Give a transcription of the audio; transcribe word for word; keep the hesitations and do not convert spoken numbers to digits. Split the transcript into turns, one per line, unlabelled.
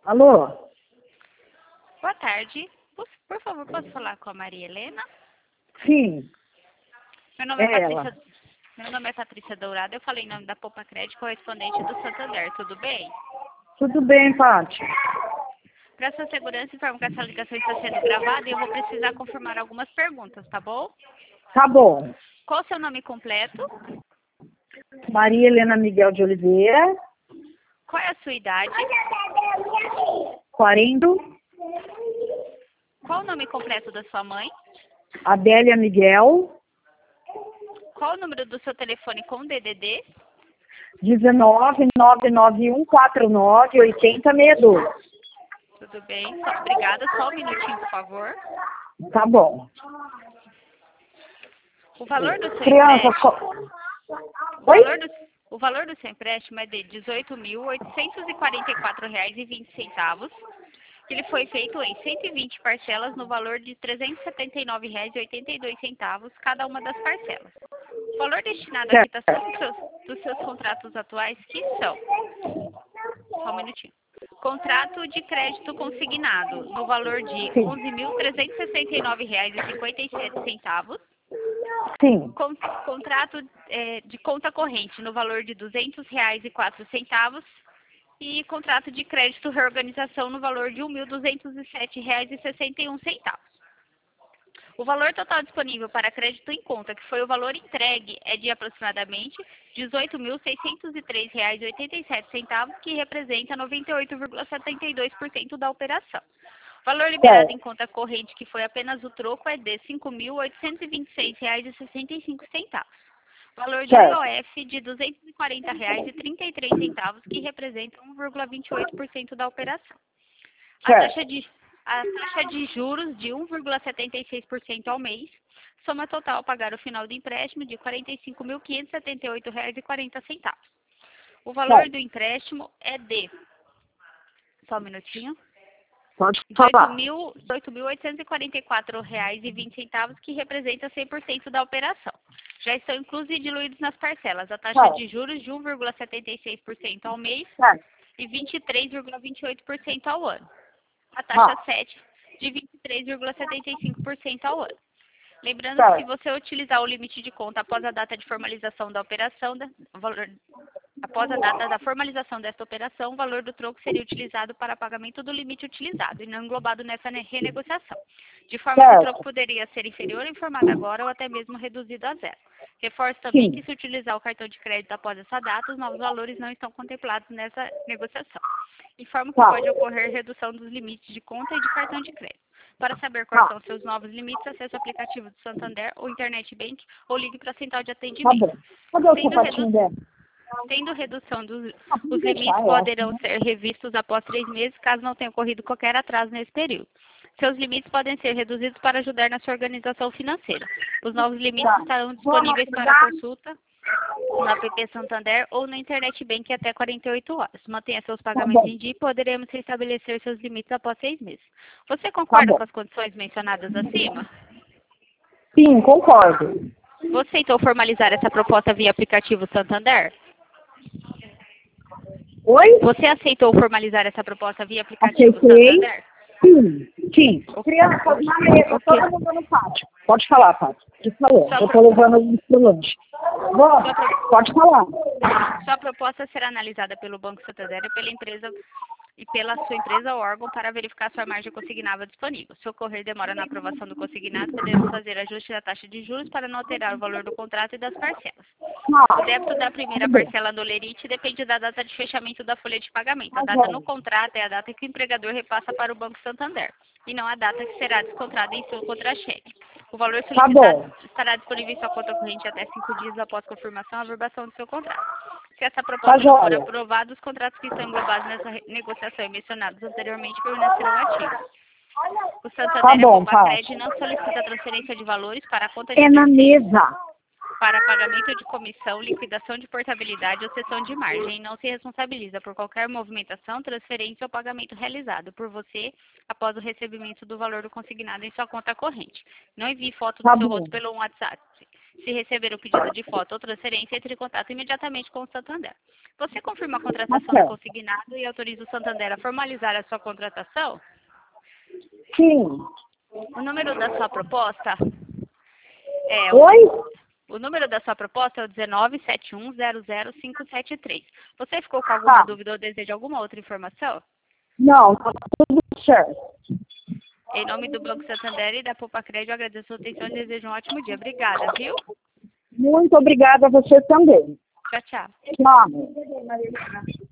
Alô?
Boa tarde. Por, por favor, posso falar com a Maria Helena?
Sim,
Meu nome é,
é
Patrícia,
ela.
meu nome é Patrícia Dourado. Eu falei em nome da Poupa Crédito, correspondente do Santander. Tudo bem?
Tudo bem, Paty?
Para sua segurança, informo que essa ligação está sendo gravada e eu vou precisar confirmar algumas perguntas, tá bom?
Tá bom.
Qual o seu nome completo?
Maria Helena Miguel de Oliveira,
Qual é a sua idade?
quarenta.
Qual o nome completo da sua mãe?
Adélia Miguel,
Qual o número do seu telefone com D D D?
dezenove, nove nove um quatro nove, oito zero seis dois.
Tudo bem, só, obrigada. Só um minutinho, por favor.
Tá bom.
O valor do seu
Criança,
empréstimo...
co-
O
Oi?
valor, do, o valor do seu empréstimo é de dezoito mil oitocentos e quarenta e quatro reais e vinte centavos. Ele foi feito em cento e vinte parcelas no valor de trezentos e setenta e nove reais e oitenta e dois centavos cada uma das parcelas. O valor destinado à
Certo.
quitação dos seus, dos seus contratos atuais, que são... Só um minutinho. Contrato de crédito consignado no valor de
Sim.
onze mil trezentos e sessenta e nove reais e cinquenta e sete centavos.
Sim,
Con- contrato eh, de conta corrente no valor de duzentos reais e quatro centavos e contrato de crédito reorganização no valor de um mil duzentos e sete reais e sessenta e um centavos. O valor total disponível para crédito em conta, que foi o valor entregue, é de aproximadamente dezoito mil seiscentos e três reais e oitenta e sete centavos, que representa noventa e oito vírgula setenta e dois por cento da operação. O valor liberado
certo.
em conta corrente, que foi apenas o troco, é de cinco mil oitocentos e vinte e seis reais e sessenta e cinco centavos. O valor de
Certo.
I O F de duzentos e quarenta reais e trinta e três centavos, que representa um vírgula vinte e oito por cento da operação. A
Certo.
taxa de, a taxa de juros de um vírgula setenta e seis por cento ao mês, soma total a pagar o final do empréstimo de quarenta e cinco mil quinhentos e setenta e oito reais e quarenta centavos. O valor
Certo.
do empréstimo é de, só um minutinho,
Pode
dezoito
falar.
mil oitocentos e quarenta e quatro reais e vinte centavos, que representa cem por cento da operação. Já estão inclusos e diluídos nas parcelas a taxa
Certo.
de juros de um vírgula setenta e seis por cento ao mês
Certo.
e vinte e três vírgula vinte e oito por cento ao ano. A taxa sete de vinte e três vírgula setenta e cinco por cento ao ano. Lembrando que se
Certo.
você utilizar o limite de conta após a data de formalização da operação, da- o valor, após a data da formalização desta operação, o valor do troco seria utilizado para pagamento do limite utilizado e não englobado nessa ne- renegociação, de forma que o
Certo.
troco poderia ser inferior ao informado agora ou até mesmo reduzido a zero. Reforço também
Sim.
que se utilizar o cartão de crédito após essa data, os novos valores não estão contemplados nessa negociação. Informo que
Tá.
pode ocorrer redução dos limites de conta e de cartão de crédito. Para saber quais
Tá.
são seus novos limites, acesse o aplicativo do Santander ou Internet Bank ou ligue para a central de
Tá
atendimento.
bom. Cadê o
Tendo,
sapatinho
redu
dela?
tendo redução dos
Ah, pode
os
deixar,
limites
é
poderão
ótimo.
ser revistos após três meses, caso não tenha ocorrido qualquer atraso nesse período. Seus limites podem ser reduzidos para ajudar na sua organização financeira. Os novos limites
Tá.
estarão
Vou
disponíveis para
acordar.
consulta no app Santander ou na Internet Bank até quarenta e oito horas. Mantenha seus
Tá
pagamentos
bom.
em dia e poderemos restabelecer seus limites após seis meses. Você
Tá
concorda
bom.
com as condições mencionadas acima?
Sim, concordo.
Você tentou formalizar essa proposta via aplicativo Santander?
Oi?
Você aceitou formalizar essa proposta via aplicativo
Aceitei.
Santander?
Sim, sim.
O,
Crianças,
o,
na mesa,
o que?
todo mundo no pátio. Pode falar, Paty. Você falou.
Sua,
Eu
pro,
tô levando eles pro lanche. Vamos,
sua, pro,
pode falar.
sua proposta será analisada pelo Banco Santander e pela empresa e pela sua empresa ou órgão para verificar sua margem consignável disponível. Se ocorrer demora na aprovação do consignado, poderemos fazer ajuste da taxa de juros para não alterar o valor do contrato e das parcelas.
Tá.
O débito da primeira
Tudo bem.
parcela do lerite depende da data de fechamento da folha de pagamento. A
Tá
data no
bom.
contrato é a data que o empregador repassa para o Banco Santander, e não a data que será descontada em seu contra-cheque. O valor
Tá
solicitado
bom.
estará disponível em sua conta corrente até cinco dias após confirmação e averbação do seu contrato. Se essa
Tá
proposta não for
jóia.
aprovada, os contratos que estão englobados nessa re- negociação e mencionados anteriormente permanecerão ativos. O
Tá
Santander e a
bom,
Poupa-Crédito
Paty.
não solicita transferência de valores para a conta de
É na
terceiro
mesa.
para pagamento de comissão, liquidação de portabilidade ou cessão de margem e não se responsabiliza por qualquer movimentação, transferência ou pagamento realizado por você após o recebimento do valor do consignado em sua conta corrente. Não envie foto do
Tá
seu
bom.
rosto pelo WhatsApp. Se receber o pedido de foto ou transferência, entre em contato imediatamente com o Santander. Você confirma a contratação
Ok.
do consignado e autoriza o Santander a formalizar a sua contratação?
Sim.
O número da sua proposta é
Oi?
o, o número da sua proposta é o um nove sete um zero zero cinco sete três. Você ficou com alguma
Tá.
dúvida ou deseja alguma outra informação?
Não, tá tudo certo.
Em nome do Banco Santander e da Poupa Crédito, eu agradeço a sua atenção e desejo um ótimo dia. Obrigada, viu?
Muito obrigada a você também.
Tchau, tchau.
Tchau.